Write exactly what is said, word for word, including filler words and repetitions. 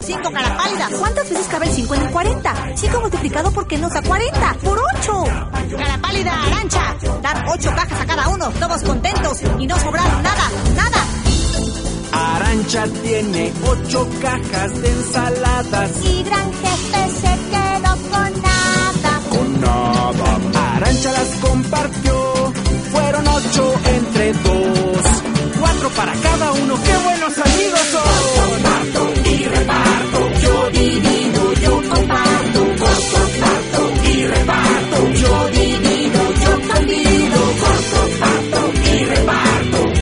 cinco, cara pálida. ¿Cuántas veces cabe el cinco en el cuarenta? cinco multiplicado por qué nos da cuarenta. ¡Por ocho! Cara pálida, Arancha. Dar ocho cajas a cada uno, todos contentos y no sobraron nada, nada. Arancha tiene ocho cajas de ensaladas y Gran Jefe se quedó con nada.